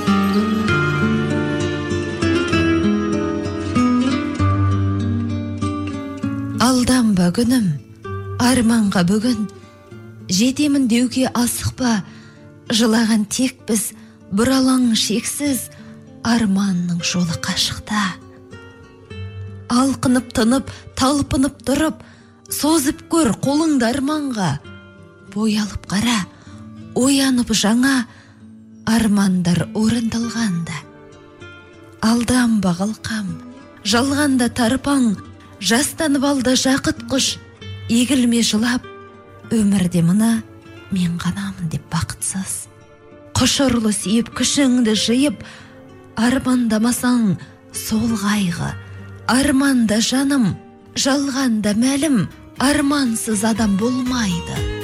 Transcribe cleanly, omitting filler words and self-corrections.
Алданба күнім, арманға бүгін, жетемін деуге асықпа, жылаған тек біз, бұралаң шексіз, арманның жолы қашықта. Алқынып тынып, талпынып тұрып, созып көр қолыңды арманға, боялып қара, оянып жаңа, армандар орындалғанда. Алданба қалқам, жалғанда тарпаң, жастанып алды жақыт құш, егілме жылап, өмірде мына мен ғанамын деп бақытсыз. Құшырлы сүйіп, күшіңді жиып, армандамасаң сол қайғы, арманда жаным, жалғанда мәлім, армансыз адам болмайды.